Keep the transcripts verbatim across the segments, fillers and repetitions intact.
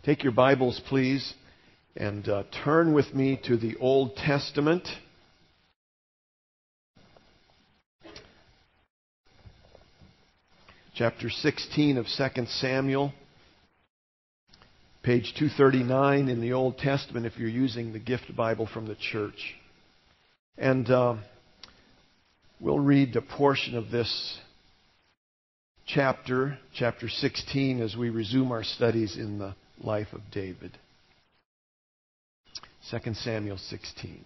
Take your Bibles, please, and uh, turn with me to the Old Testament. Chapter sixteen of Second Samuel. Page two thirty-nine in the Old Testament if you're using the Gift Bible from the church. And uh, we'll read a portion of this chapter, chapter sixteen, as we resume our studies in the life of David. Second Samuel sixteen.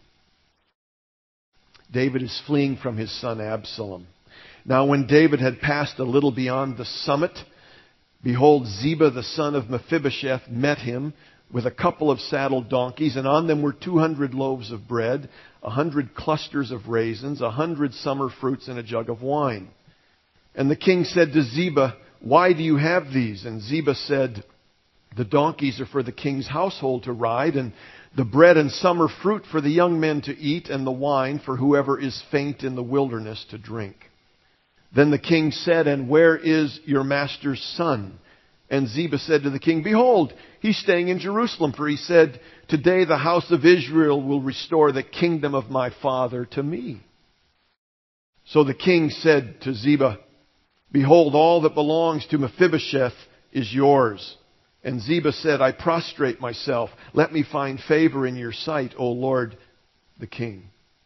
David is fleeing from his son Absalom. Now when David had passed a little beyond the summit, behold, Ziba the son of Mephibosheth met him with a couple of saddled donkeys, and on them were two hundred loaves of bread, a hundred clusters of raisins, a hundred summer fruits, and a jug of wine. And the king said to Ziba, "Why do you have these?" And Ziba said, "The donkeys are for the king's household to ride, and the bread and summer fruit for the young men to eat, and the wine for whoever is faint in the wilderness to drink." Then the king said, "And where is your master's son?" And Ziba said to the king, "Behold, he's staying in Jerusalem, for he said, 'Today the house of Israel will restore the kingdom of my father to me.'" So the king said to Ziba, "Behold, all that belongs to Mephibosheth is yours." And Ziba said, "I prostrate myself. Let me find favor in your sight, O Lord the king."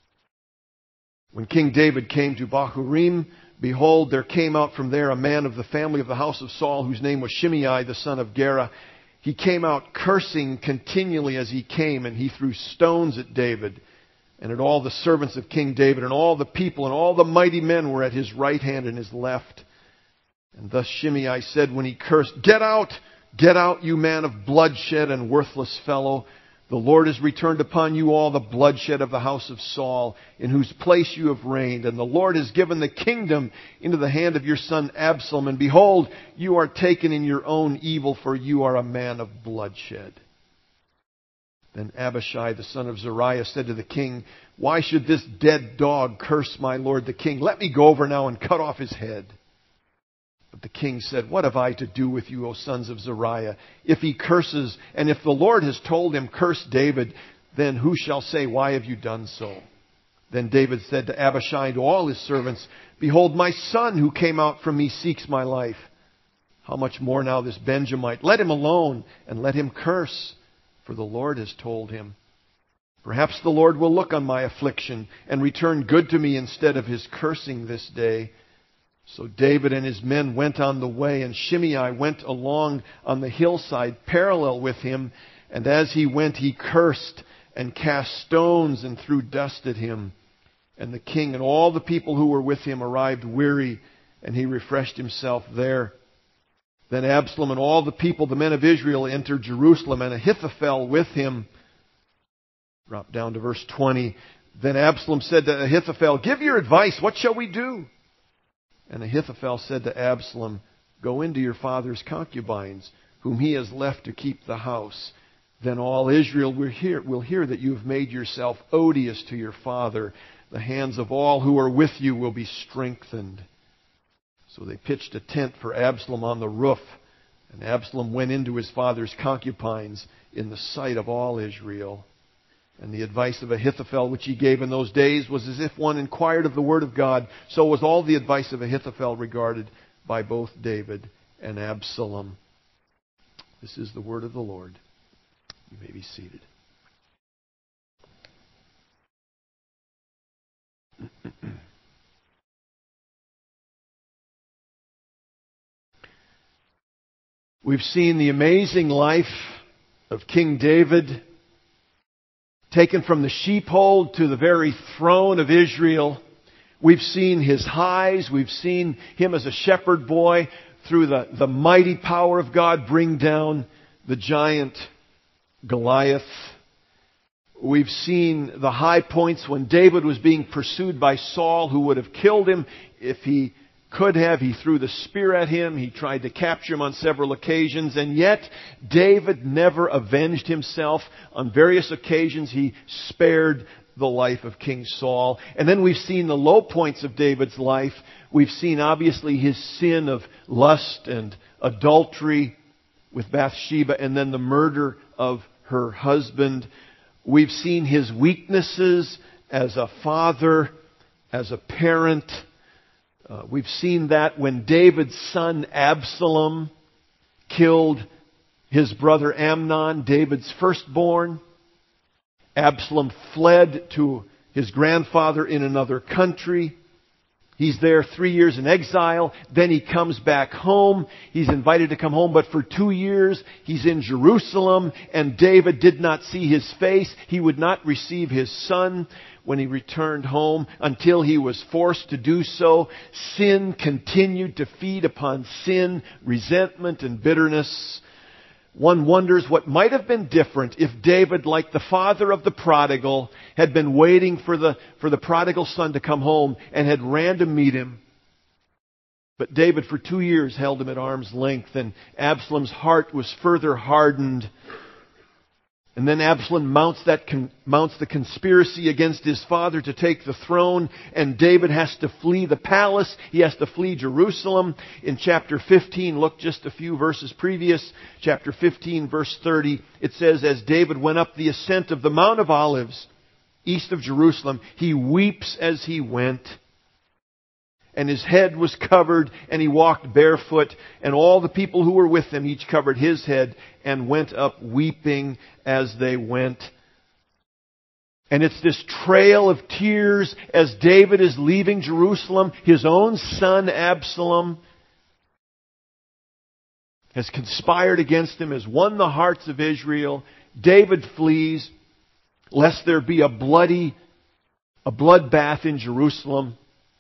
When King David came to Bahurim, behold, there came out from there a man of the family of the house of Saul, whose name was Shimei, the son of Gera. He came out cursing continually as he came, and he threw stones at David and at all the servants of King David, and all the people and all the mighty men were at his right hand and his left. And thus Shimei said when he cursed, "Get out! Get out, you man of bloodshed and worthless fellow. The Lord has returned upon you all the bloodshed of the house of Saul, in whose place you have reigned. And the Lord has given the kingdom into the hand of your son Absalom. And behold, you are taken in your own evil, for you are a man of bloodshed." Then Abishai, the son of Zeruiah, said to the king, "Why should this dead dog curse my lord the king? Let me go over now and cut off his head." But the king said, "What have I to do with you, O sons of Zeruiah? If he curses, and if the Lord has told him, 'Curse David,' then who shall say, 'Why have you done so?'" Then David said to Abishai and to all his servants, "Behold, my son who came out from me seeks my life. How much more now this Benjamite? Let him alone and let him curse, for the Lord has told him. Perhaps the Lord will look on my affliction and return good to me instead of his cursing this day." So David and his men went on the way, and Shimei went along on the hillside parallel with him. And as he went, he cursed and cast stones and threw dust at him. And the king and all the people who were with him arrived weary, and he refreshed himself there. Then Absalom and all the people, the men of Israel, entered Jerusalem, and Ahithophel with him. Drop down to verse twenty. Then Absalom said to Ahithophel, "Give your advice. What shall we do?" And Ahithophel said to Absalom, "Go into your father's concubines, whom he has left to keep the house. Then all Israel will hear, will hear that you have made yourself odious to your father. The hands of all who are with you will be strengthened." So they pitched a tent for Absalom on the roof, and Absalom went into his father's concubines in the sight of all Israel. And the advice of Ahithophel which he gave in those days was as if one inquired of the word of God. So was all the advice of Ahithophel regarded by both David and Absalom. This is the word of the Lord. You may be seated. We've seen the amazing life of King David, taken from the sheepfold to the very throne of Israel. We've seen his highs. We've seen him as a shepherd boy through the, the mighty power of God bring down the giant Goliath. We've seen the high points when David was being pursued by Saul, who would have killed him if he could have. He threw the spear at him. He tried to capture him on several occasions. And yet, David never avenged himself. On various occasions, he spared the life of King Saul. And then we've seen the low points of David's life. We've seen, obviously, his sin of lust and adultery with Bathsheba and then the murder of her husband. We've seen his weaknesses as a father, as a parent. Uh, we've seen that when David's son Absalom killed his brother Amnon, David's firstborn. Absalom fled to his grandfather in another country. He's there three years in exile. Then he comes back home. He's invited to come home, but for two years he's in Jerusalem, and David did not see his face. He would not receive his son when he returned home until he was forced to do so. Sin continued to feed upon sin, resentment and bitterness. One wonders what might have been different if David, like the father of the prodigal, had been waiting for the, for the prodigal son to come home and had ran to meet him. But David for two years held him at arm's length, and Absalom's heart was further hardened. And then Absalom mounts, that con- mounts the conspiracy against his father to take the throne, and David has to flee the palace. He has to flee Jerusalem. In chapter fifteen, look just a few verses previous, chapter fifteen, verse thirty, it says, "As David went up the ascent of the Mount of Olives, east of Jerusalem, he weeps as he went. And his head was covered, and he walked barefoot. And all the people who were with him each covered his head and went up weeping as they went." And it's this trail of tears as David is leaving Jerusalem. His own son Absalom has conspired against him, has won the hearts of Israel. David flees, lest there be a bloody, a bloodbath in Jerusalem.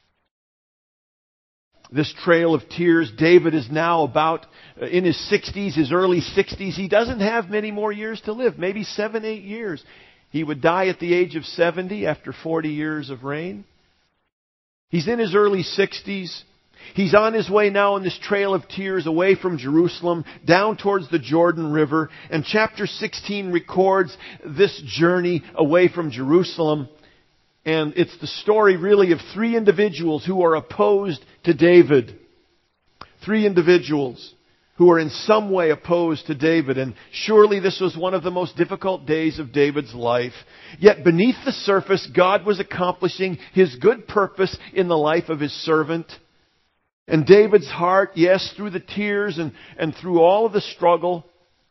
This trail of tears. David is now about uh, in his sixties, his early sixties. He doesn't have many more years to live. Maybe seven, eight years. He would die at the age of seventy after forty years of reign. He's in his early sixties. He's on his way now on this trail of tears away from Jerusalem, down towards the Jordan River. And chapter sixteen records this journey away from Jerusalem. And it's the story really of three individuals who are opposed to David. Three individuals who are in some way opposed to David. And surely this was one of the most difficult days of David's life. Yet beneath the surface, God was accomplishing His good purpose in the life of His servant. And David's heart, yes, through the tears and, and through all of the struggle,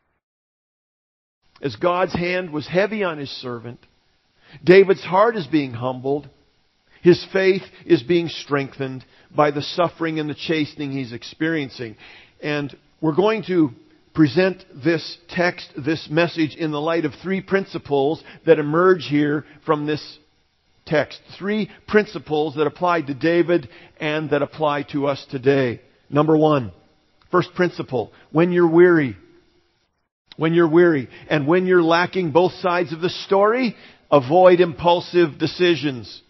as God's hand was heavy on His servant, David's heart is being humbled. His faith is being strengthened by the suffering and the chastening he's experiencing. And we're going to present this text, this message, in the light of three principles that emerge here from this text. Three principles that apply to David and that apply to us today. Number one, first principle, when you're weary, when you're weary and when you're lacking both sides of the story, avoid impulsive decisions.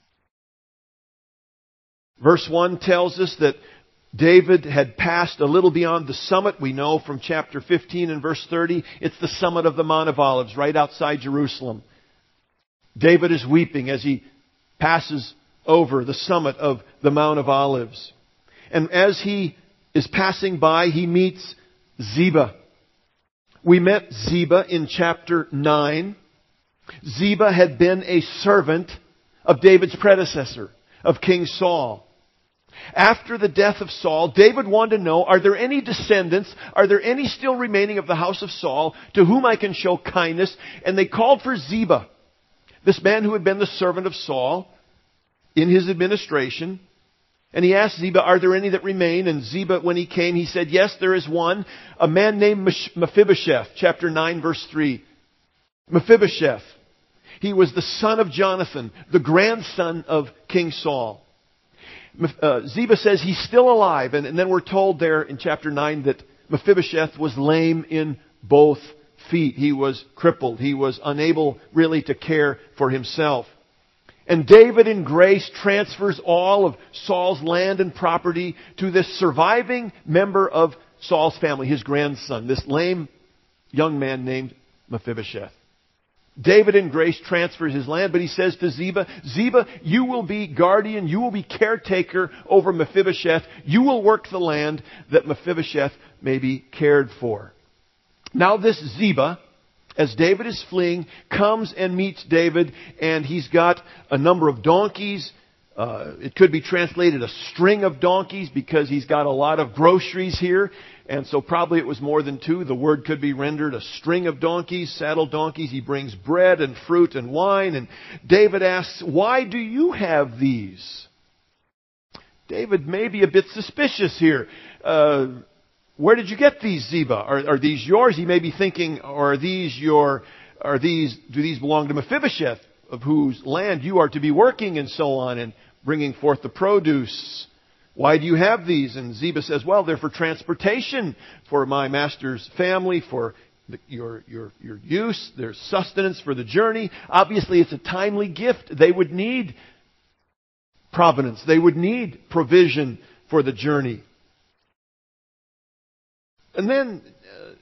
Verse one tells us that David had passed a little beyond the summit. We know from chapter fifteen and verse thirty, it's the summit of the Mount of Olives, right outside Jerusalem. David is weeping as he passes over the summit of the Mount of Olives. And as he is passing by, he meets Ziba. We met Ziba in chapter nine. Ziba had been a servant of David's predecessor, of King Saul. After the death of Saul, David wanted to know, are there any descendants, are there any still remaining of the house of Saul to whom I can show kindness? And they called for Ziba, this man who had been the servant of Saul in his administration. And he asked Ziba, are there any that remain? And Ziba, when he came, he said, yes, there is one, a man named Mephibosheth, chapter nine, verse three. Mephibosheth. He was the son of Jonathan, the grandson of King Saul. Uh, Ziba says he's still alive. And, and then we're told there in chapter nine that Mephibosheth was lame in both feet. He was crippled. He was unable really to care for himself. And David in grace transfers all of Saul's land and property to this surviving member of Saul's family, his grandson, this lame young man named Mephibosheth. David in grace transfers his land, but he says to Ziba, Ziba, you will be guardian, you will be caretaker over Mephibosheth. You will work the land that Mephibosheth may be cared for. Now this Ziba, as David is fleeing, comes and meets David, and he's got a number of donkeys. Uh, it could be translated a string of donkeys because he's got a lot of groceries here. And so probably it was more than two. The word could be rendered a string of donkeys, saddled donkeys. He brings bread and fruit and wine. And David asks, why do you have these? David may be a bit suspicious here. Uh, where did you get these, Ziba? Are, are these yours? He may be thinking, are these your, are these, do these belong to Mephibosheth, of whose land you are to be working, and so on, and bringing forth the produce? Why do you have these? And Ziba says, well, they're for transportation for my master's family, for the, your, your, your use. There's sustenance for the journey. Obviously, it's a timely gift. They would need provenance. They would need provision for the journey. And then uh,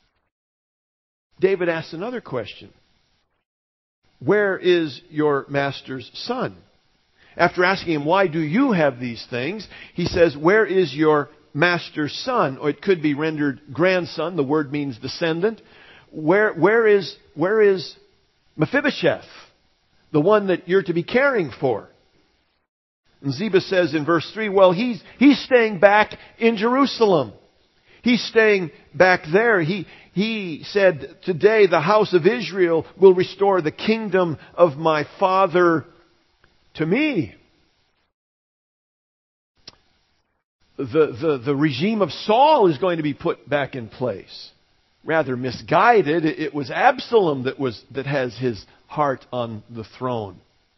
David asks another question. Where is your master's son? After asking him, why do you have these things? He says, where is your master's son? Or it could be rendered grandson. The word means descendant. Where, where is, where is Mephibosheth? The one that you're to be caring for. And Ziba says in verse three, well, he's, he's staying back in Jerusalem. He's staying back there. He, he said, today the house of Israel will restore the kingdom of my father to me. The, the, the regime of Saul is going to be put back in place. Rather misguided. It was Absalom that was, that has his heart on the throne.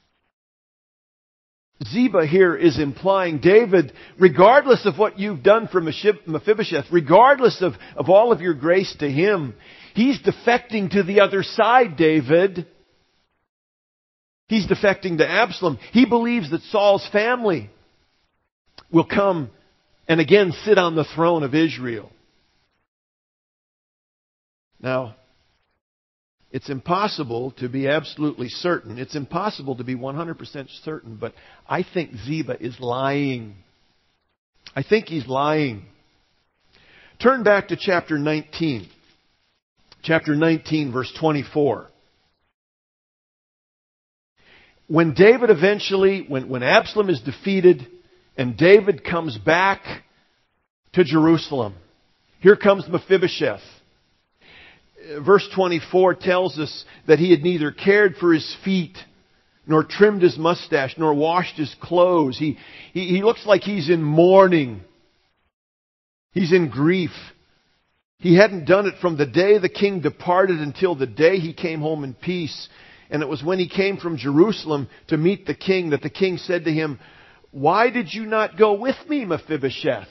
Ziba here is implying, David, regardless of what you've done for Mephibosheth, regardless of, of all of your grace to him, he's defecting to the other side, David. He's defecting to Absalom. He believes that Saul's family will come and again sit on the throne of Israel. Now, it's impossible to be absolutely certain. It's impossible to be one hundred percent certain, but I think Ziba is lying. I think he's lying. Turn back to chapter nineteen. Chapter nineteen, verse twenty-four. When David eventually, when, when Absalom is defeated and David comes back to Jerusalem, here comes Mephibosheth. Verse twenty-four tells us that he had neither cared for his feet, nor trimmed his mustache, nor washed his clothes. He, he, he looks like he's in mourning. He's in grief. He hadn't done it from the day the king departed until the day he came home in peace. And it was when he came from Jerusalem to meet the king that the king said to him, why did you not go with me, Mephibosheth?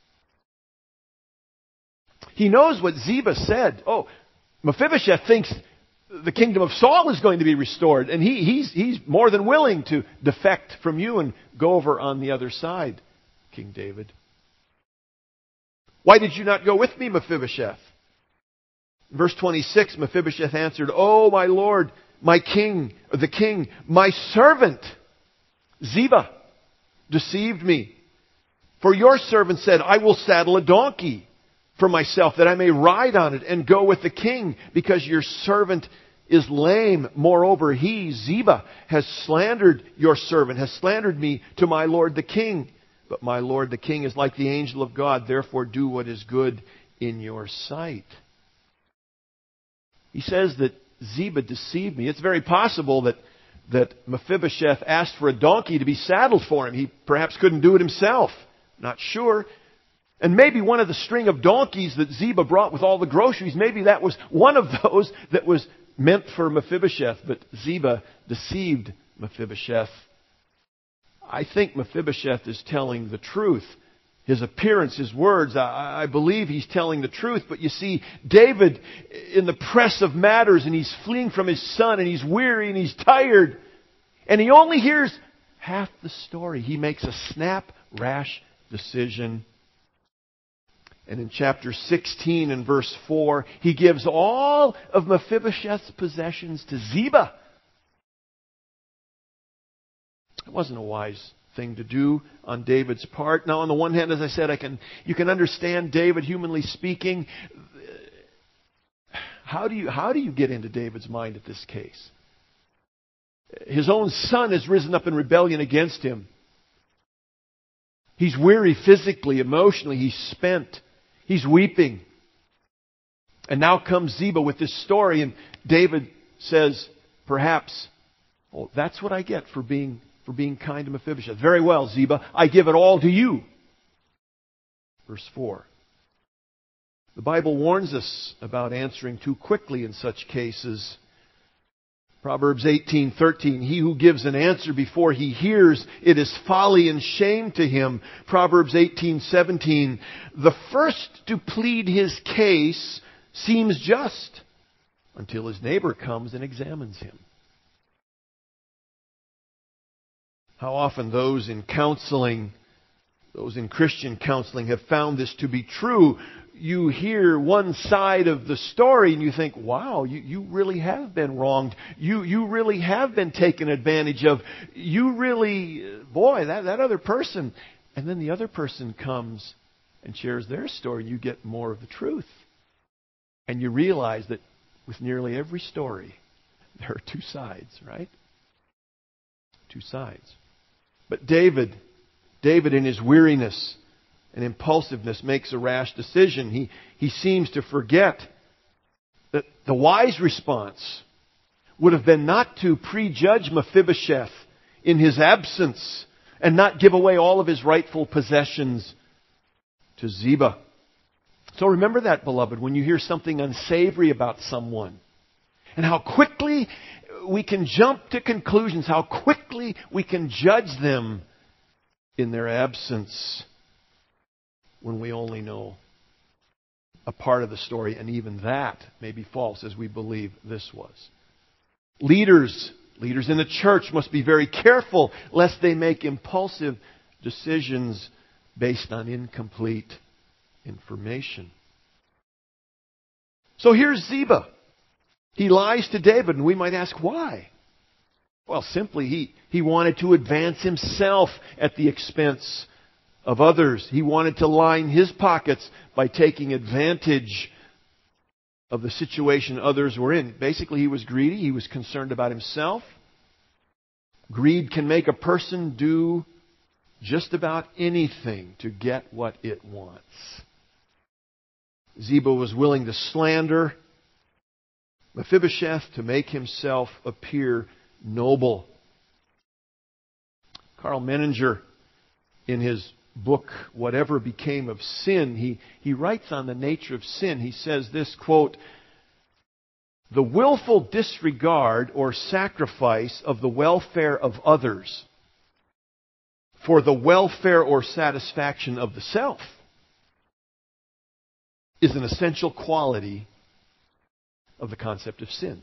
He knows what Ziba said. Oh, Mephibosheth thinks the kingdom of Saul is going to be restored. And he, he's, he's more than willing to defect from you and go over on the other side, King David. Why did you not go with me, Mephibosheth? Verse twenty-six, Mephibosheth answered, oh, my lord, my king, the king, my servant, Ziba, deceived me. For your servant said, I will saddle a donkey for myself, that I may ride on it and go with the king, because your servant is lame. Moreover, he, Ziba, has slandered your servant, has slandered me to my lord the king. But my lord the king is like the angel of God, therefore do what is good in your sight. He says that Ziba deceived me. It's very possible that, that Mephibosheth asked for a donkey to be saddled for him. He perhaps couldn't do it himself. Not sure. And maybe one of the string of donkeys that Ziba brought with all the groceries, maybe that was one of those that was meant for Mephibosheth. But Ziba deceived Mephibosheth. I think Mephibosheth is telling the truth. His appearance, his words, I, I believe he's telling the truth. But you see, David, in the press of matters, and he's fleeing from his son, and he's weary, and he's tired, and he only hears half the story. He makes a snap, rash decision. And in chapter sixteen and verse four, he gives all of Mephibosheth's possessions to Ziba. It wasn't a wise thing to do on David's part. Now, on the one hand, as I said, I can you can understand David, humanly speaking. how do you, how do you get into David's mind at this case? His own son has risen up in rebellion against him. He's weary physically, emotionally. He's spent. He's weeping. And now comes Ziba with this story, and David says, perhaps, oh, that's what I get for being for being kind to Mephibosheth. Very well, Ziba, I give it all to you. Verse four. The Bible warns us about answering too quickly in such cases. Proverbs eighteen thirteen, he who gives an answer before he hears, it is folly and shame to him. Proverbs eighteen seventeen, the first to plead his case seems just until his neighbor comes and examines him. How often those in counseling, those in Christian counseling have found this to be true. You hear one side of the story and you think, wow, you, you really have been wronged. You, you really have been taken advantage of. You really, boy, that, that other person. And then the other person comes and shares their story. You get more of the truth. And you realize that with nearly every story, there are two sides, right? Two sides. But David, David in his weariness and impulsiveness makes a rash decision. He, he seems to forget that the wise response would have been not to prejudge Mephibosheth in his absence and not give away all of his rightful possessions to Ziba. So remember that, beloved, when you hear something unsavory about someone, and how quickly we can jump to conclusions, how quickly we can judge them in their absence when we only know a part of the story, and even that may be false, as we believe this was. Leaders, leaders in the church must be very careful lest they make impulsive decisions based on incomplete information. So here's Ziba. He lies to David, and we might ask why. Well, simply he, he wanted to advance himself at the expense of others. He wanted to line his pockets by taking advantage of the situation others were in. Basically, he was greedy. He was concerned about himself. Greed can make a person do just about anything to get what it wants. Ziba was willing to slander Mephibosheth to make himself appear noble. Carl Menninger, in his book, Whatever Became of Sin, he, he writes on the nature of sin. He says this, quote, the willful disregard or sacrifice of the welfare of others for the welfare or satisfaction of the self is an essential quality of the concept of sin.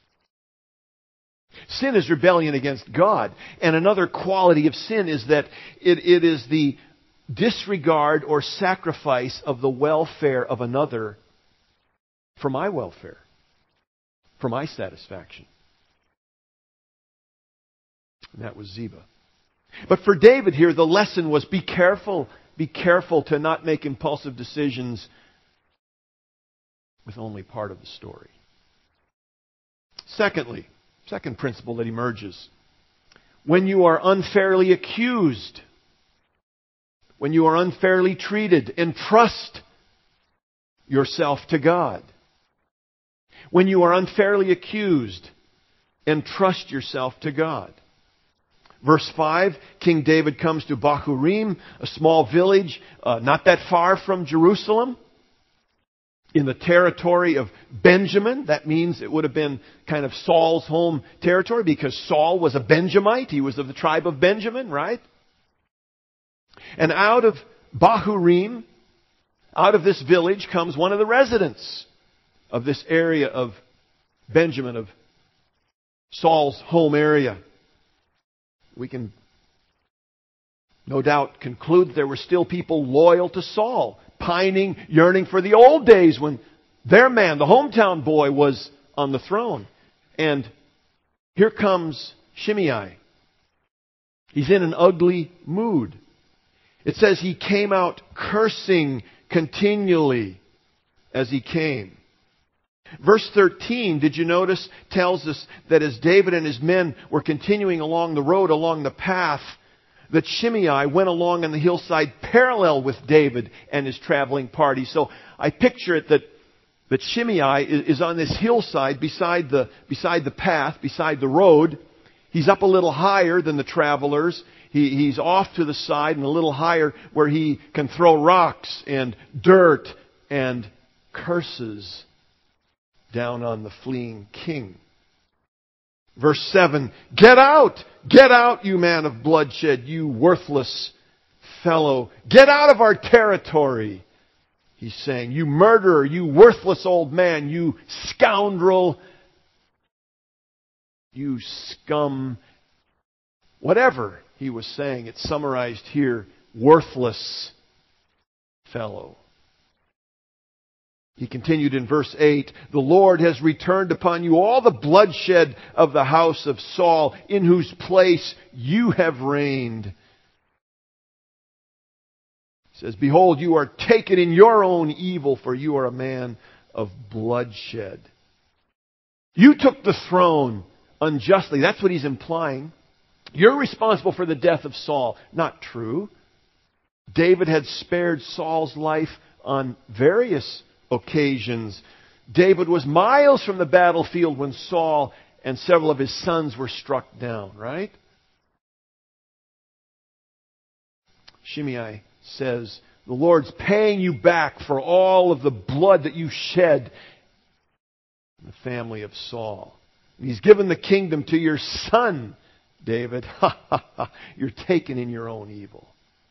Sin is rebellion against God. And another quality of sin is that it, it is the disregard or sacrifice of the welfare of another for my welfare, for my satisfaction. And that was Ziba. But for David here, the lesson was be careful, be careful to not make impulsive decisions with only part of the story. Secondly, second principle that emerges. When you are unfairly accused, when you are unfairly treated, entrust yourself to God. When you are unfairly accused, entrust yourself to God. Verse five, King David comes to Bahurim, a small village uh, not that far from Jerusalem, in the territory of Benjamin. That means it would have been kind of Saul's home territory because Saul was a Benjamite. He was of the tribe of Benjamin, right? And out of Bahurim, out of this village, comes one of the residents of this area of Benjamin, of Saul's home area. We can no doubt conclude there were still people loyal to Saul, pining, yearning for the old days when their man, the hometown boy, was on the throne. And here comes Shimei. He's in an ugly mood. It says he came out cursing continually as he came. Verse thirteen, did you notice, tells us that as David and his men were continuing along the road, along the path, that Shimei went along on the hillside parallel with David and his traveling party. So I picture it that, that Shimei is, is on this hillside beside the, beside the path, beside the road. He's up a little higher than the travelers. He, he's off to the side and a little higher where he can throw rocks and dirt and curses down on the fleeing king. Verse seven, get out! Get out, you man of bloodshed, you worthless fellow. Get out of our territory, he's saying. You murderer, you worthless old man, you scoundrel, you scum. Whatever he was saying, it's summarized here, worthless fellow. He continued in verse eight, the Lord has returned upon you all the bloodshed of the house of Saul, in whose place you have reigned. He says, behold, you are taken in your own evil, for you are a man of bloodshed. You took the throne unjustly. That's what he's implying. You're responsible for the death of Saul. Not true. David had spared Saul's life on various occasions. David was miles from the battlefield when Saul and several of his sons were struck down, right? Shimei says, the Lord's paying you back for all of the blood that you shed in the family of Saul. And He's given the kingdom to your son, David. Ha ha ha. You're taken in your own evil.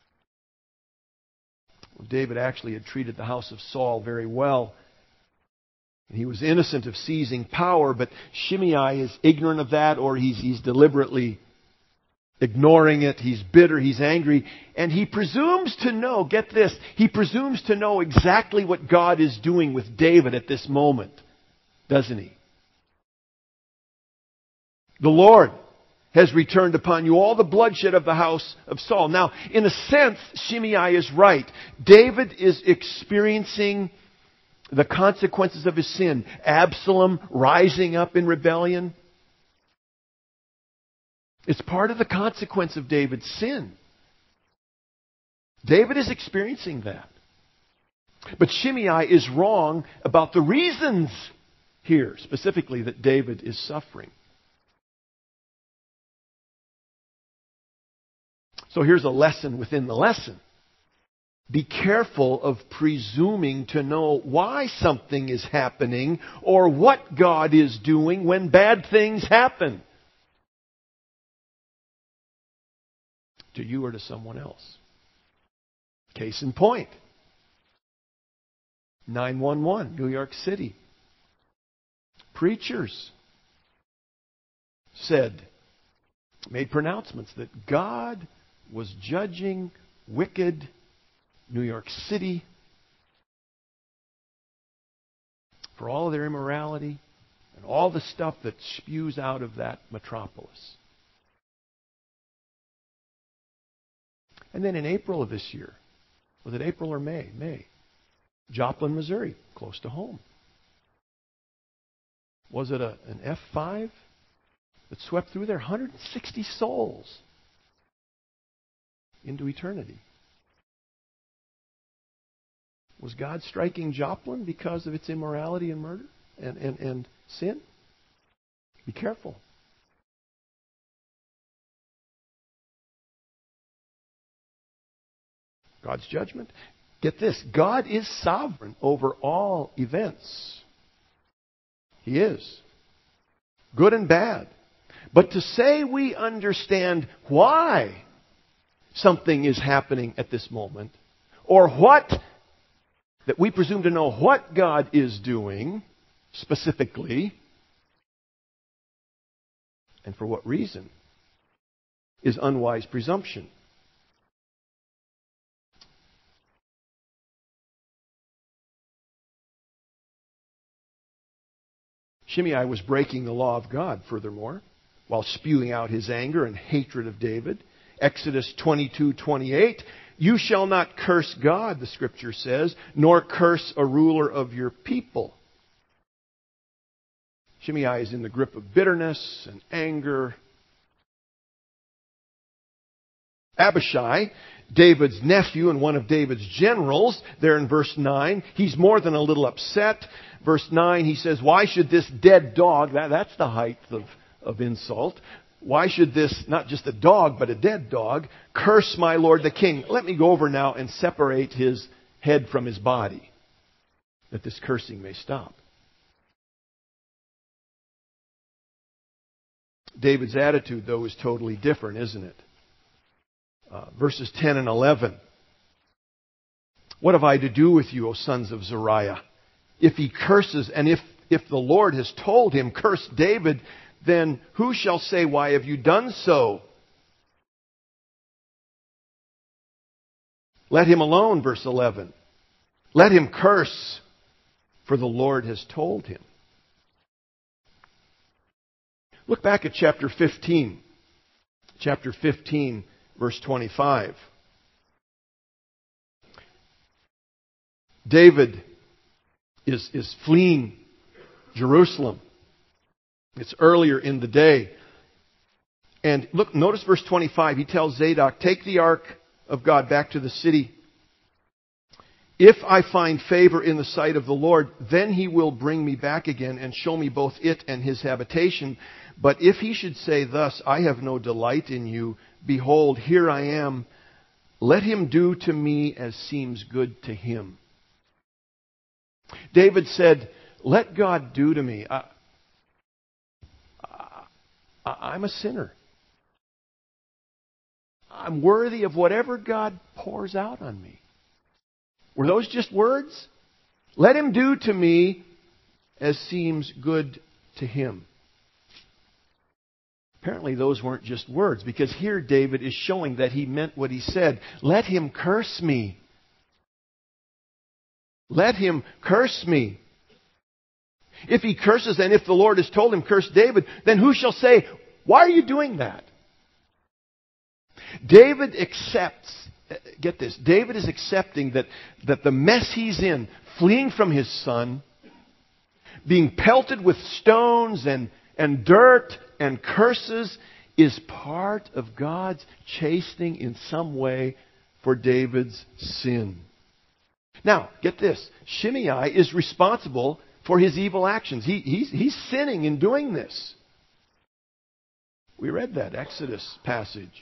Well, David actually had treated the house of Saul very well. He was innocent of seizing power, but Shimei is ignorant of that, or he's, he's deliberately ignoring it. He's bitter, he's angry, and he presumes to know, get this, he presumes to know exactly what God is doing with David at this moment, doesn't he? The Lord has returned upon you all the bloodshed of the house of Saul. Now, in a sense, Shimei is right. David is experiencing the consequences of his sin. Absalom rising up in rebellion. It's part of the consequence of David's sin. David is experiencing that. But Shimei is wrong about the reasons here, specifically that David is suffering. So here's a lesson within the lesson. Be careful of presuming to know why something is happening or what God is doing when bad things happen. To you or to someone else. Case in point. nine one one, New York City. Preachers said, made pronouncements that God was judging wicked New York City for all of their immorality and all the stuff that spews out of that metropolis. And then in April of this year, was it April or May? May. Joplin, Missouri, close to home. Was it a, an F five that swept through there? one hundred sixty souls into eternity. Was God striking Joplin because of its immorality and murder and, and, and sin? Be careful. God's judgment. Get this. God is sovereign over all events. He is. Good and bad. But to say we understand why something is happening at this moment, or what, that we presume to know what God is doing specifically, and for what reason, is unwise presumption. Shimei was breaking the law of God, furthermore, while spewing out his anger and hatred of David. Exodus twenty-two twenty-eight, you shall not curse God, the Scripture says, nor curse a ruler of your people. Shimei is in the grip of bitterness and anger. Abishai, David's nephew and one of David's generals, there in verse nine, he's more than a little upset. Verse nine, he says, why should this dead dog, that, that's the height of, of insult, why should this, not just a dog, but a dead dog, curse my lord the king? Let me go over now and separate his head from his body, that this cursing may stop. David's attitude, though, is totally different, isn't it? Uh, verses ten and eleven. What have I to do with you, O sons of Zeruiah? If he curses, and if, if the Lord has told him, curse David, then who shall say, why have you done so? Let him alone, verse eleven. Let him curse, for the Lord has told him. Look back at chapter fifteen. Chapter fifteen, verse twenty-five. David is, is fleeing Jerusalem. It's earlier in the day. And look, notice verse twenty-five. He tells Zadok, take the ark of God back to the city. If I find favor in the sight of the Lord, then he will bring me back again and show me both it and his habitation. But if he should say thus, I have no delight in you, behold, here I am. Let him do to me as seems good to him. David said, let God do to me. I, I, I'm a sinner. I'm worthy of whatever God pours out on me. Were those just words? Let him do to me as seems good to him. Apparently those weren't just words, because here David is showing that he meant what he said. Let him curse me. Let him curse me. If he curses, and if the Lord has told him, curse David, then who shall say, why are you doing that? David accepts, get this, David is accepting that, that the mess he's in, fleeing from his son, being pelted with stones and, and dirt and curses, is part of God's chastening in some way for David's sin. Now, get this. Shimei is responsible for his evil actions. He, he's, he's sinning in doing this. We read that Exodus passage.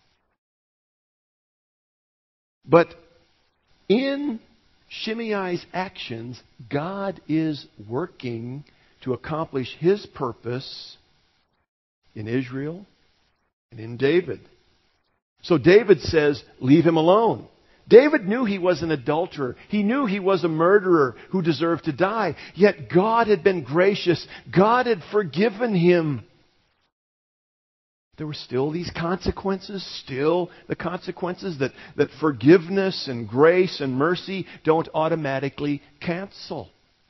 But in Shimei's actions, God is working to accomplish his purpose in Israel and in David. So David says, leave him alone. David knew he was an adulterer. He knew he was a murderer who deserved to die. Yet God had been gracious. God had forgiven him. There were still these consequences, still the consequences that, that forgiveness and grace and mercy don't automatically cancel.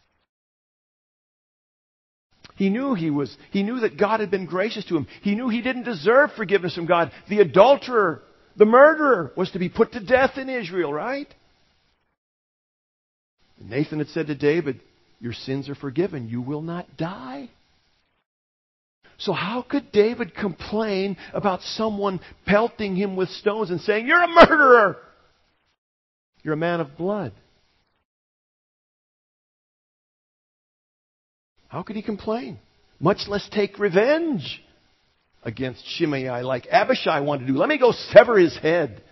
He knew he was, he knew that God had been gracious to him. He knew he didn't deserve forgiveness from God. The adulterer, the murderer, was to be put to death in Israel, right? Nathan had said to David, your sins are forgiven. You will not die. So how could David complain about someone pelting him with stones and saying, you're a murderer? You're a man of blood. How could he complain? Much less take revenge against Shimei like Abishai wanted to do. Let me go sever his head.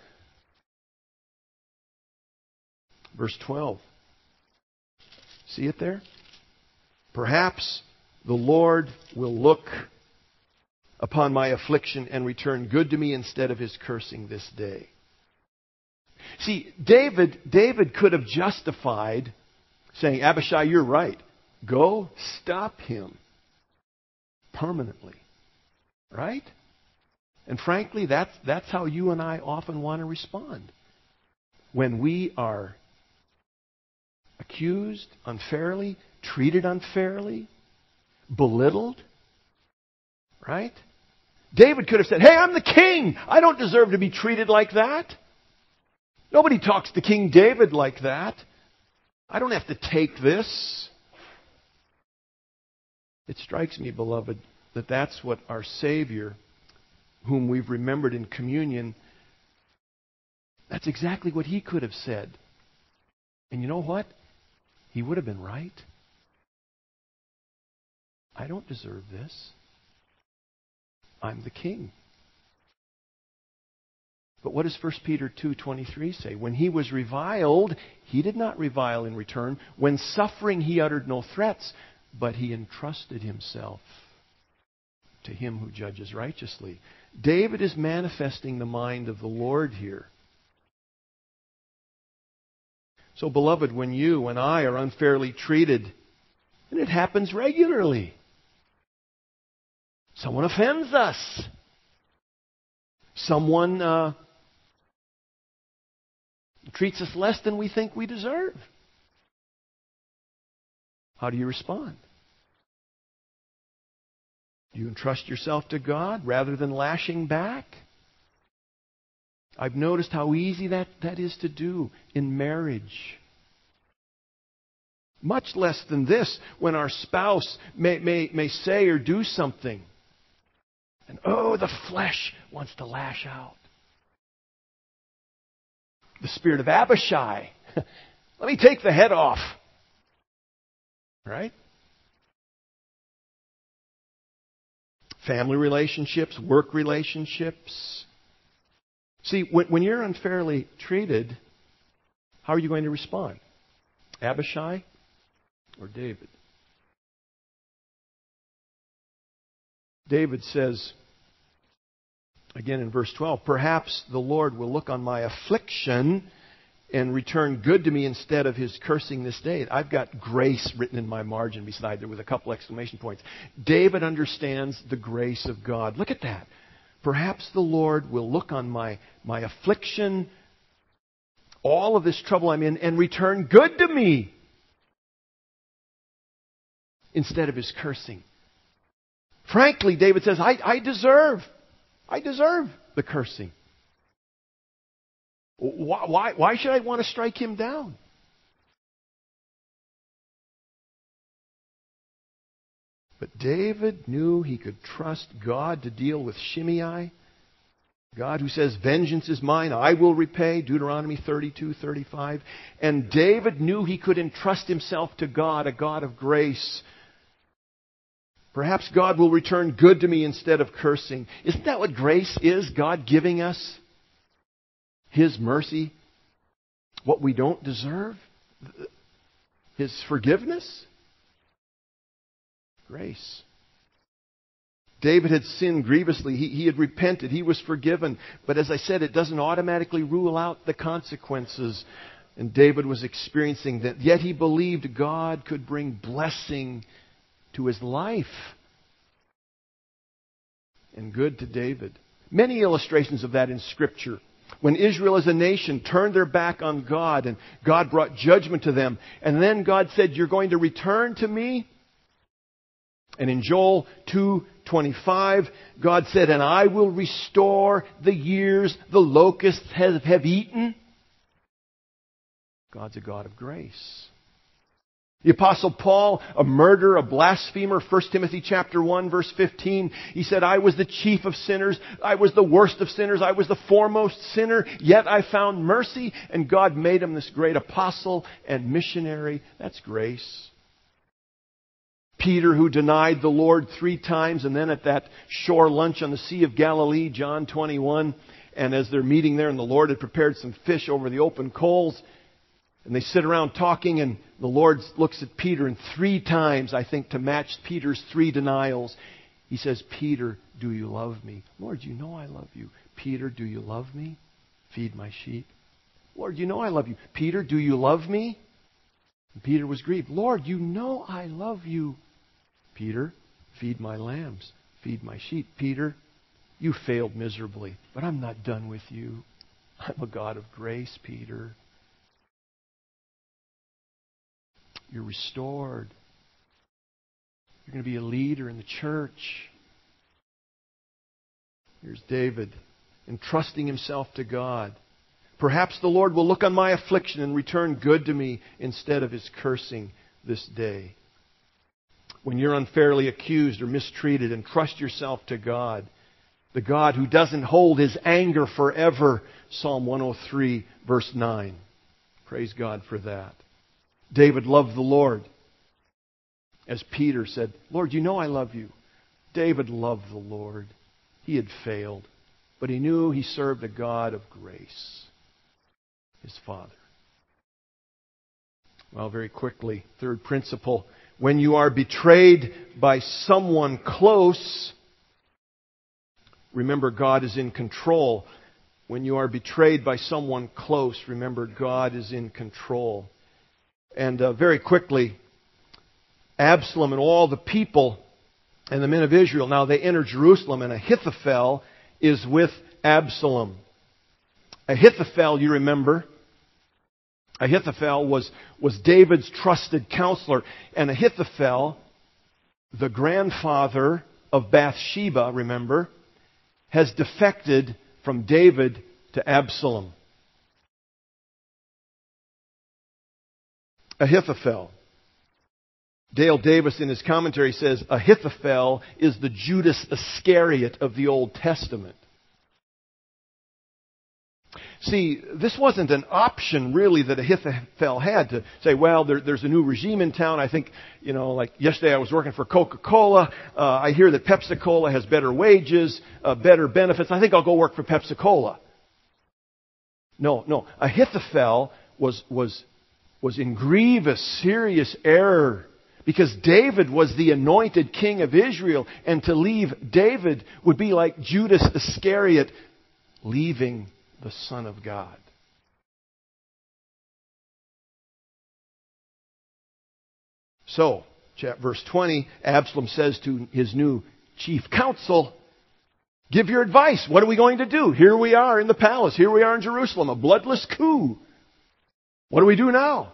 Verse twelve. See it there? Perhaps the Lord will look upon my affliction and return good to me instead of his cursing this day. See, David, David could have justified saying, Abishai, you're right. Go stop him permanently. Right? And frankly, that's, that's how you and I often want to respond. When we are accused unfairly, treated unfairly, belittled. Right? David could have said, hey, I'm the king. I don't deserve to be treated like that. Nobody talks to King David like that. I don't have to take this. It strikes me, beloved, that that's what our Savior, whom we've remembered in communion, that's exactly what He could have said. And you know what? He would have been right. I don't deserve this. I'm the King. But what does First Peter two twenty-three say? When He was reviled, He did not revile in return. When suffering, He uttered no threats, but He entrusted Himself to Him who judges righteously. David is manifesting the mind of the Lord here. So, beloved, when you and I are unfairly treated, and it happens regularly, someone offends us. Someone uh, treats us less than we think we deserve. How do you respond? Do you entrust yourself to God rather than lashing back? I've noticed how easy that, that is to do in marriage. Much less than this, when our spouse may, may, may say or do something. And oh, the flesh wants to lash out. The spirit of Abishai. Let me take the head off. Right? Family relationships, work relationships. See, when, when you're unfairly treated, how are you going to respond? Abishai or David? David says, again in verse twelve, perhaps the Lord will look on my affliction and return good to me instead of His cursing this day. I've got grace written in my margin beside there with a couple exclamation points. David understands the grace of God. Look at that. Perhaps the Lord will look on my, my affliction, all of this trouble I'm in, and return good to me instead of His cursing. Frankly, David says, I, I deserve, I deserve the cursing. Why, why, why should I want to strike him down? But David knew he could trust God to deal with Shimei. God who says, vengeance is mine, I will repay, Deuteronomy thirty-two thirty-five. And David knew he could entrust himself to God, a God of grace. Perhaps God will return good to me instead of cursing. Isn't that what grace is? God giving us His mercy, what we don't deserve, His forgiveness. Grace. David had sinned grievously. He, he had repented. He was forgiven. But as I said, it doesn't automatically rule out the consequences. And David was experiencing that. Yet he believed God could bring blessing to his life and good to David. Many illustrations of that in Scripture. When Israel as a nation turned their back on God and God brought judgment to them. And then God said, you're going to return to me? And in Joel two twenty-five, God said, and I will restore the years the locusts have, have eaten. God's a God of grace. The Apostle Paul, a murderer, a blasphemer, First Timothy chapter one, verse fifteen, he said, I was the chief of sinners. I was the worst of sinners. I was the foremost sinner. Yet I found mercy, and God made him this great apostle and missionary. That's grace. Peter, who denied the Lord three times, and then at that shore lunch on the Sea of Galilee, John twenty-one, and as they're meeting there, and the Lord had prepared some fish over the open coals, and they sit around talking, and the Lord looks at Peter, and three times, I think, to match Peter's three denials, He says, Peter, do you love me? Lord, you know I love you. Peter, do you love me? Feed my sheep. Lord, you know I love you. Peter, do you love me? And Peter was grieved. Lord, you know I love you. Peter, feed my lambs. Feed my sheep. Peter, you failed miserably, but I'm not done with you. I'm a God of grace, Peter. You're restored. You're going to be a leader in the church. Here's David, entrusting himself to God. Perhaps the Lord will look on my affliction and return good to me instead of His cursing this day. when you're unfairly accused or mistreated, and trust yourself to God, the God who doesn't hold His anger forever. Psalm one oh three, verse nine. Praise God for that. David loved the Lord. As Peter said, Lord, you know I love you. David loved the Lord. He had failed, but he knew he served a God of grace, his Father. Well, very quickly, third principle. When you are betrayed by someone close, remember God is in control. When you are betrayed by someone close, remember God is in control. And uh, very quickly, Absalom and all the people and the men of Israel, now they enter Jerusalem, and Ahithophel is with Absalom. Ahithophel, you remember, Ahithophel was, was David's trusted counselor. And Ahithophel, the grandfather of Bathsheba, remember, has defected from David to Absalom. Ahithophel. Dale Davis in his commentary says, Ahithophel is the Judas Iscariot of the Old Testament. See, this wasn't an option really that Ahithophel had to say, well, there, there's a new regime in town. I think, you know, like yesterday I was working for Coca-Cola. Uh, I hear that Pepsi-Cola has better wages, uh, better benefits. I think I'll go work for Pepsi-Cola. No, no. Ahithophel was, was, was in grievous, serious error, because David was the anointed king of Israel, and to leave David would be like Judas Iscariot leaving the Son of God. So, verse twenty, Absalom says to his new chief counsel, give your advice. What are we going to do? Here we are in the palace. Here we are in Jerusalem, a bloodless coup. What do we do now?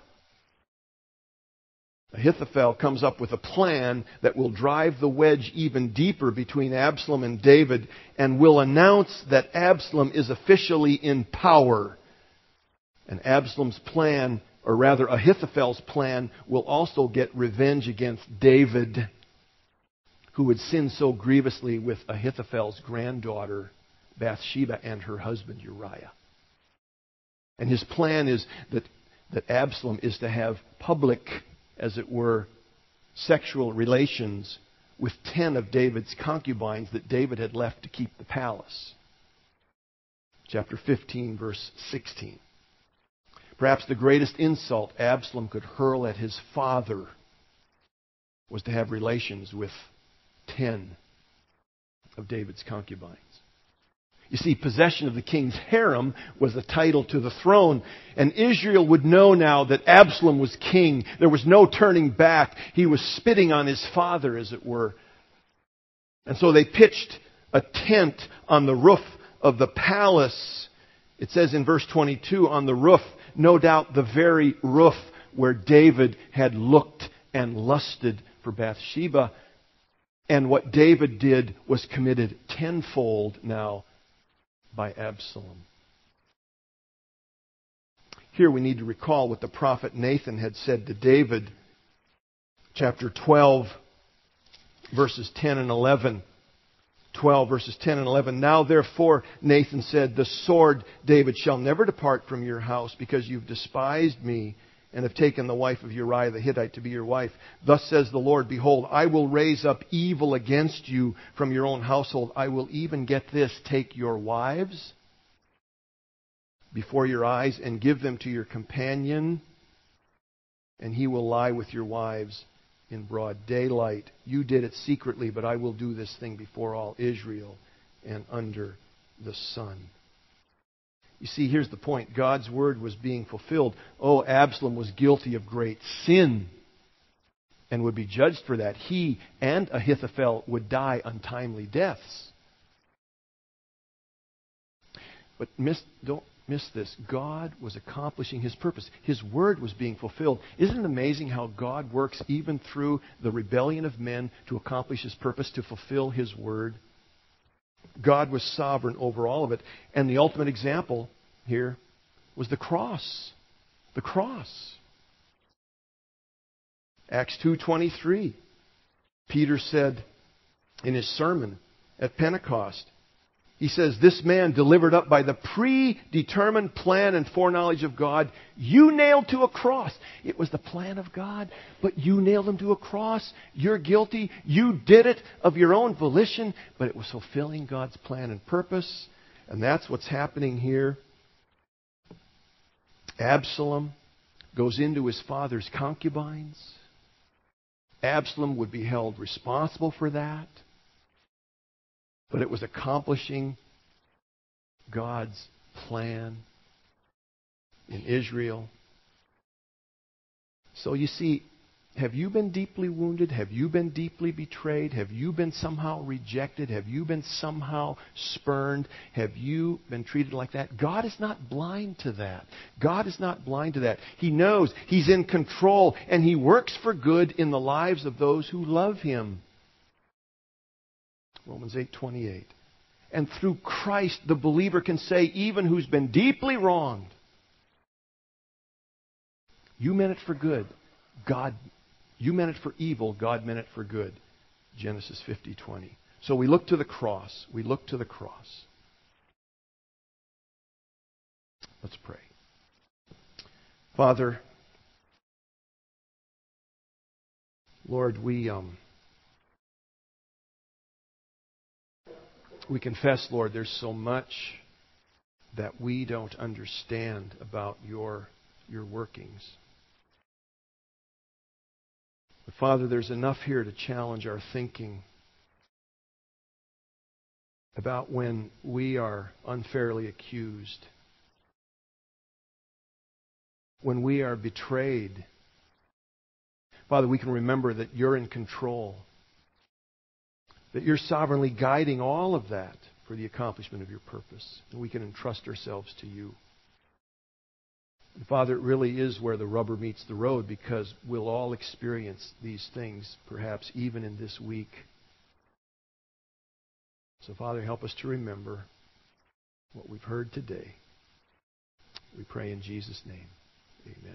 Ahithophel comes up with a plan that will drive the wedge even deeper between Absalom and David, and will announce that Absalom is officially in power. And Absalom's plan, or rather Ahithophel's plan, will also get revenge against David, who had sinned so grievously with Ahithophel's granddaughter, Bathsheba, and her husband, Uriah. And his plan is that, that Absalom is to have public, as it were, sexual relations with ten of David's concubines that David had left to keep the palace. Chapter fifteen, verse sixteen. Perhaps the greatest insult Absalom could hurl at his father was to have relations with ten of David's concubines. You see, possession of the king's harem was a title to the throne. And Israel would know now that Absalom was king. There was no turning back. He was spitting on his father, as it were. And so they pitched a tent on the roof of the palace. It says in verse twenty-two, on the roof, no doubt the very roof where David had looked and lusted for Bathsheba. And what David did was committed tenfold now by Absalom. Here we need to recall what the prophet Nathan had said to David. Chapter twelve, verses ten and eleven. twelve, verses ten and eleven. Now therefore, Nathan said, the sword, David, shall never depart from your house, because you've despised me and have taken the wife of Uriah the Hittite to be your wife. Thus says the Lord, behold, I will raise up evil against you from your own household. I will even, get this, take your wives before your eyes and give them to your companion, and he will lie with your wives in broad daylight. You did it secretly, but I will do this thing before all Israel and under the sun. You see, here's the point. God's word was being fulfilled. Oh, Absalom was guilty of great sin and would be judged for that. He and Ahithophel would die untimely deaths. But miss, don't miss this. God was accomplishing His purpose. His word was being fulfilled. Isn't it amazing how God works even through the rebellion of men to accomplish His purpose, to fulfill His word? God was sovereign over all of it. And the ultimate example here was the cross. The cross. Acts two twenty-three. Peter said in his sermon at Pentecost, he says, this man delivered up by the predetermined plan and foreknowledge of God, you nailed to a cross. It was the plan of God, but you nailed him to a cross. You're guilty. You did it of your own volition, but it was fulfilling God's plan and purpose. And that's what's happening here. Absalom goes into his father's concubines. Absalom would be held responsible for that. But it was accomplishing God's plan in Israel. So you see, have you been deeply wounded? Have you been deeply betrayed? Have you been somehow rejected? Have you been somehow spurned? Have you been treated like that? God is not blind to that. God is not blind to that. He knows. He's in control, and He works for good in the lives of those who love Him. Romans eight twenty-eight. And through Christ, the believer can say, even who's been deeply wronged, you meant it for good. God, you meant it for evil. God meant it for good. Genesis fifty twenty. So we look to the cross. We look to the cross. Let's pray. Father, Lord, we um. We confess, Lord, there's so much that we don't understand about your, your workings. But Father, there's enough here to challenge our thinking about when we are unfairly accused, when we are betrayed. Father, we can remember that you're in control, that you're sovereignly guiding all of that for the accomplishment of your purpose. And we can entrust ourselves to you. And Father, it really is where the rubber meets the road, because we'll all experience these things, perhaps even in this week. So Father, help us to remember what we've heard today. We pray in Jesus' name. Amen.